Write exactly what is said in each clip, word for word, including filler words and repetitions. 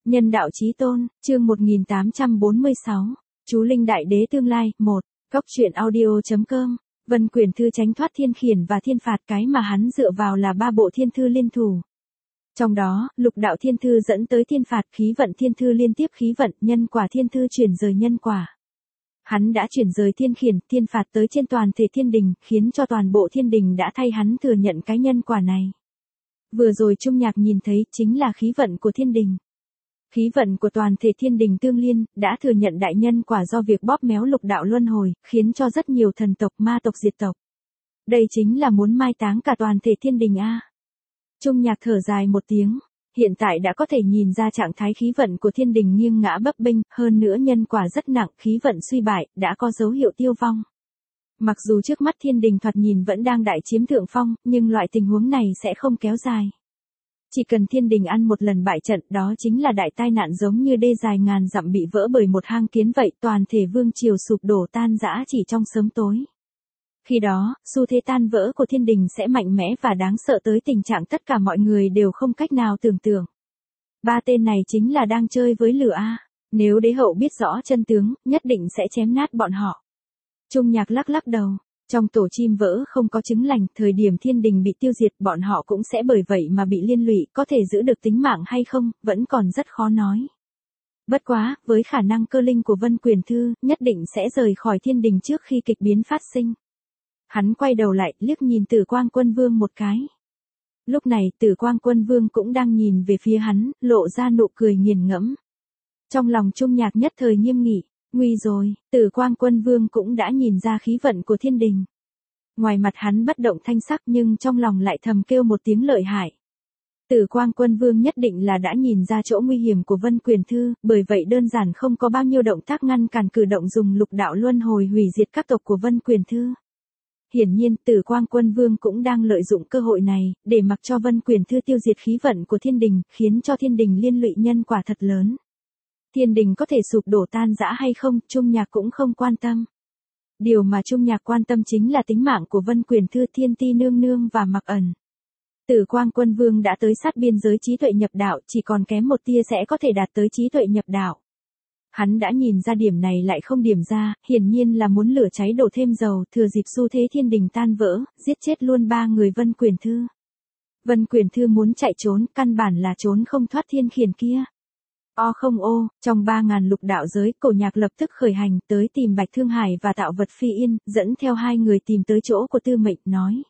Nhân đạo chí tôn, chương một nghìn tám trăm bốn mươi sáu, chú Linh Đại Đế tương lai, một, Góc truyện audio.com, Vân Quyển Thư tránh thoát thiên khiển và thiên phạt, cái mà hắn dựa vào là ba bộ thiên thư liên thủ. Trong đó, lục đạo thiên thư dẫn tới thiên phạt, khí vận thiên thư liên tiếp khí vận, nhân quả thiên thư chuyển rời nhân quả. Hắn đã chuyển rời thiên khiển, thiên phạt tới trên toàn thể thiên đình, khiến cho toàn bộ thiên đình đã thay hắn thừa nhận cái nhân quả này. Vừa rồi Trung Nhạc nhìn thấy chính là khí vận của thiên đình. Khí vận của toàn thể thiên đình tương liên, đã thừa nhận đại nhân quả do việc bóp méo lục đạo luân hồi, khiến cho rất nhiều thần tộc ma tộc diệt tộc. Đây chính là muốn mai táng cả toàn thể thiên đình a. Trung Nhạc thở dài một tiếng, hiện tại đã có thể nhìn ra trạng thái khí vận của thiên đình nghiêng ngã bấp bênh, hơn nữa nhân quả rất nặng, khí vận suy bại, đã có dấu hiệu tiêu vong. Mặc dù trước mắt thiên đình thoạt nhìn vẫn đang đại chiếm thượng phong, nhưng loại tình huống này sẽ không kéo dài. Chỉ cần thiên đình ăn một lần bại trận, đó chính là đại tai nạn giống như đê dài ngàn dặm bị vỡ bởi một hang kiến vậy, toàn thể vương triều sụp đổ tan rã chỉ trong sớm tối. Khi đó, xu thế tan vỡ của thiên đình sẽ mạnh mẽ và đáng sợ tới tình trạng tất cả mọi người đều không cách nào tưởng tượng. Ba tên này chính là đang chơi với lửa a. Nếu đế hậu biết rõ chân tướng, nhất định sẽ chém nát bọn họ. Trung Nhạc lắc lắc đầu. Trong tổ chim vỡ không có trứng lành, thời điểm thiên đình bị tiêu diệt, bọn họ cũng sẽ bởi vậy mà bị liên lụy, có thể giữ được tính mạng hay không, vẫn còn rất khó nói. Bất quá, với khả năng cơ linh của Vân Quyển Thư, nhất định sẽ rời khỏi thiên đình trước khi kịch biến phát sinh. Hắn quay đầu lại, liếc nhìn Tử Quang Quân Vương một cái. Lúc này, Tử Quang Quân Vương cũng đang nhìn về phía hắn, lộ ra nụ cười nghiền ngẫm. Trong lòng Trung Nhạc nhất thời nghiêm nghị. Nguy rồi, Tử Quang Quân Vương cũng đã nhìn ra khí vận của thiên đình. Ngoài mặt hắn bất động thanh sắc nhưng trong lòng lại thầm kêu một tiếng lợi hại. Tử Quang Quân Vương nhất định là đã nhìn ra chỗ nguy hiểm của Vân Quyển Thư, bởi vậy đơn giản không có bao nhiêu động tác ngăn cản cử động dùng lục đạo luân hồi hủy diệt các tộc của Vân Quyển Thư. Hiển nhiên, Tử Quang Quân Vương cũng đang lợi dụng cơ hội này, để mặc cho Vân Quyển Thư tiêu diệt khí vận của thiên đình, khiến cho thiên đình liên lụy nhân quả thật lớn. Thiên đình có thể sụp đổ tan rã hay không, Trung Nhạc cũng không quan tâm. Điều mà Trung Nhạc quan tâm chính là tính mạng của Vân Quyển Thư, Thiên Ti Nương Nương và Mặc Ẩn. Tử Quang Quân Vương đã tới sát biên giới trí tuệ nhập đạo, chỉ còn kém một tia sẽ có thể đạt tới trí tuệ nhập đạo. Hắn đã nhìn ra điểm này lại không điểm ra, hiển nhiên là muốn lửa cháy đổ thêm dầu, thừa dịp xu thế thiên đình tan vỡ, giết chết luôn ba người Vân Quyển Thư. Vân Quyển Thư muốn chạy trốn, căn bản là trốn không thoát thiên khiển kia. O không ô, trong ba ngàn lục đạo giới, Cổ Nhạc lập tức khởi hành tới tìm Bạch Thương Hải và Tạo Vật Phi Yên, dẫn theo hai người tìm tới chỗ của Tư Mệnh, nói.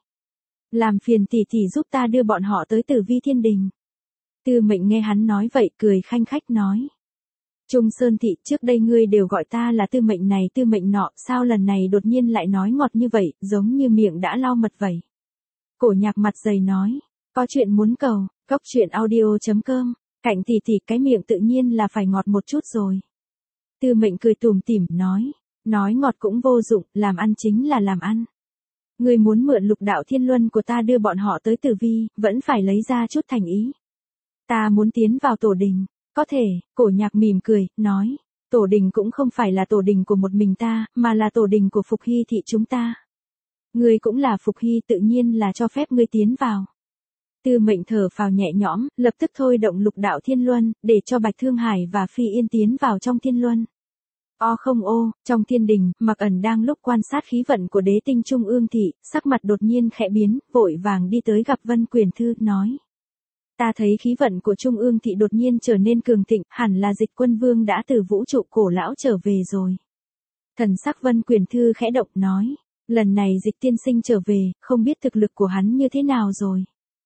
Làm phiền tỷ tỷ giúp ta đưa bọn họ tới Tử Vi Thiên Đình. Tư Mệnh nghe hắn nói vậy, cười khanh khách nói. Trung Sơn Thị, trước đây ngươi đều gọi ta là Tư Mệnh này Tư Mệnh nọ, sao lần này đột nhiên lại nói ngọt như vậy, giống như miệng đã lau mật vậy. Cổ Nhạc mặt dày nói, có chuyện muốn cầu, Góc truyện audio.com. Cạnh tỷ tỷ cái miệng tự nhiên là phải ngọt một chút rồi. Tư Mệnh cười tủm tỉm nói, nói ngọt cũng vô dụng, làm ăn chính là làm ăn. Người muốn mượn lục đạo thiên luân của ta đưa bọn họ tới Tử Vi, vẫn phải lấy ra chút thành ý. Ta muốn tiến vào tổ đình, có thể, Cổ Nhạc mỉm cười, nói, tổ đình cũng không phải là tổ đình của một mình ta, mà là tổ đình của Phục Hy thị chúng ta. Ngươi cũng là Phục Hy, tự nhiên là cho phép ngươi tiến vào. Tư Mệnh thở phào nhẹ nhõm, lập tức thôi động lục đạo thiên luân, để cho Bạch Thương Hải và Phi Yên tiến vào trong thiên luân. O không ô, trong thiên đình, Mặc Ẩn đang lúc quan sát khí vận của đế tinh Trung Ương Thị, sắc mặt đột nhiên khẽ biến, vội vàng đi tới gặp Vân Quyển Thư, nói. Ta thấy khí vận của Trung Ương Thị đột nhiên trở nên cường thịnh, hẳn là Dịch Quân Vương đã từ vũ trụ cổ lão trở về rồi. Thần sắc Vân Quyển Thư khẽ động, nói. Lần này Dịch tiên sinh trở về, không biết thực lực của hắn như thế nào rồi.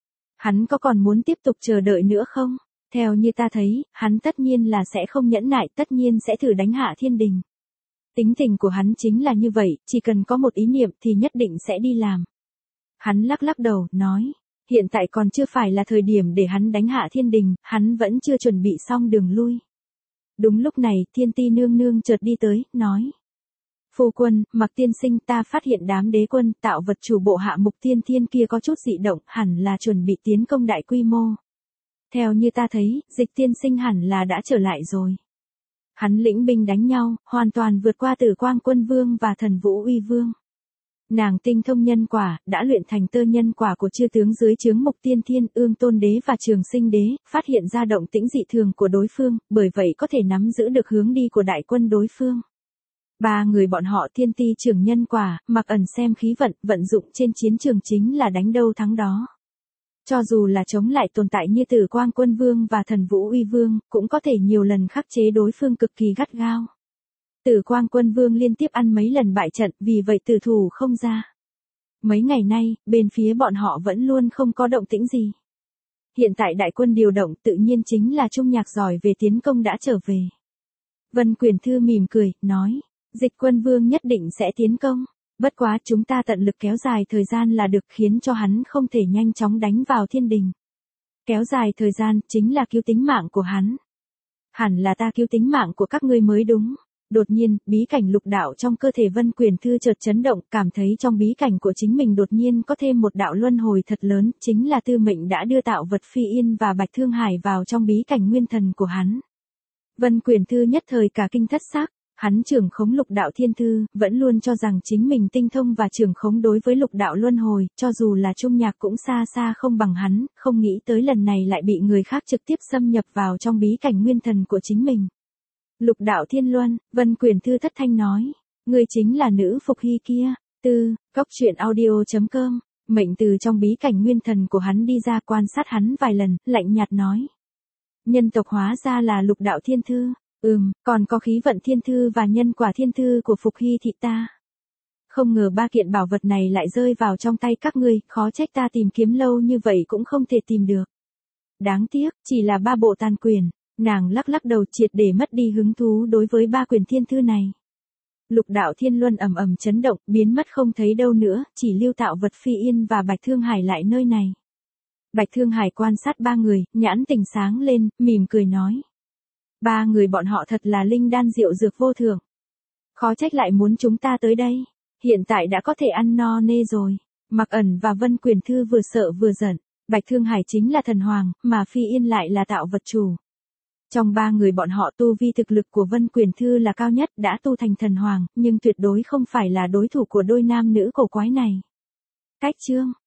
Hắn có còn muốn tiếp tục chờ đợi nữa không? Theo như ta thấy, hắn tất nhiên là sẽ không nhẫn nại, tất nhiên sẽ thử đánh hạ thiên đình. Tính tình của hắn chính là như vậy, chỉ cần có một ý niệm thì nhất định sẽ đi làm. Hắn lắc lắc đầu, nói, hiện tại còn chưa phải là thời điểm để hắn đánh hạ thiên đình, hắn vẫn chưa chuẩn bị xong đường lui. Đúng lúc này, Thiên Ti Nương Nương chợt đi tới, nói. Phu quân, Mặc tiên sinh, ta phát hiện đám đế quân, Tạo Vật chủ bộ hạ Mục Tiên Thiên kia có chút dị động, hẳn là chuẩn bị tiến công đại quy mô. Theo như ta thấy, Dịch tiên sinh hẳn là đã trở lại rồi. Hắn lĩnh binh đánh nhau, hoàn toàn vượt qua Tử Quang Quân Vương và Thần Vũ Uy Vương. Nàng tinh thông nhân quả, đã luyện thành tơ nhân quả của chư tướng dưới trướng Mục Tiên Thiên, Ương Tôn Đế và Trường Sinh Đế, phát hiện ra động tĩnh dị thường của đối phương, bởi vậy có thể nắm giữ được hướng đi của đại quân đối phương. Ba người bọn họ thiên ti trưởng nhân quả, mặc ẩn xem khí vận, vận dụng trên chiến trường chính là đánh đâu thắng đó. Cho dù là chống lại tồn tại như Tử Quang Quân Vương và Thần Vũ Uy Vương, cũng có thể nhiều lần khắc chế đối phương cực kỳ gắt gao. Tử Quang Quân Vương liên tiếp ăn mấy lần bại trận, vì vậy tử thủ không ra. Mấy ngày nay, bên phía bọn họ vẫn luôn không có động tĩnh gì. Hiện tại đại quân điều động tự nhiên chính là Trung Nhạc giỏi về tiến công đã trở về. Vân Quyền Thư mỉm cười, nói, Dịch Quân Vương nhất định sẽ tiến công. Bất quá chúng ta tận lực kéo dài thời gian là được, khiến cho hắn không thể nhanh chóng đánh vào thiên đình. Kéo dài thời gian chính là cứu tính mạng của hắn. Hẳn là ta cứu tính mạng của các ngươi mới đúng. Đột nhiên, bí cảnh lục đạo trong cơ thể Vân Quyền Thư chợt chấn động, cảm thấy trong bí cảnh của chính mình đột nhiên có thêm một đạo luân hồi thật lớn, chính là Tư Mệnh đã đưa tạo vật Phi Yên và Bạch Thương Hải vào trong bí cảnh nguyên thần của hắn. Vân Quyền Thư nhất thời cả kinh thất xác. Hắn trưởng khống lục đạo thiên thư, vẫn luôn cho rằng chính mình tinh thông và trưởng khống đối với lục đạo luân hồi, cho dù là Trung Nhạc cũng xa xa không bằng hắn, không nghĩ tới lần này lại bị người khác trực tiếp xâm nhập vào trong bí cảnh nguyên thần của chính mình. Lục đạo thiên luân, Vân Quyền Thư thất thanh nói, người chính là nữ Phục Hy kia. Tư, Cóc Truyện Audio chấm com, Mệnh từ trong bí cảnh nguyên thần của hắn đi ra, quan sát hắn vài lần, lạnh nhạt nói. Nhân tộc hóa ra là lục đạo thiên thư. Ừm, còn có khí vận thiên thư và nhân quả thiên thư của Phục Hy thị ta. Không ngờ ba kiện bảo vật này lại rơi vào trong tay các ngươi, khó trách ta tìm kiếm lâu như vậy cũng không thể tìm được. Đáng tiếc, chỉ là ba bộ tàn quyền. Nàng lắc lắc đầu, triệt để mất đi hứng thú đối với ba quyền thiên thư này. Lục đạo thiên luân ầm ầm chấn động, biến mất không thấy đâu nữa, chỉ lưu tạo vật Phi Yên và Bạch Thương Hải lại nơi này. Bạch Thương Hải quan sát ba người, nhãn tình sáng lên, mỉm cười nói. Ba người bọn họ thật là linh đan diệu dược vô thượng. Khó trách lại muốn chúng ta tới đây. Hiện tại đã có thể ăn no nê rồi. Mặc Ẩn và Vân Quyền Thư vừa sợ vừa giận. Bạch Thương Hải chính là thần hoàng, mà Phi Yên lại là tạo vật chủ. Trong ba người bọn họ tu vi thực lực của Vân Quyền Thư là cao nhất, đã tu thành thần hoàng, nhưng tuyệt đối không phải là đối thủ của đôi nam nữ cổ quái này. Cách chương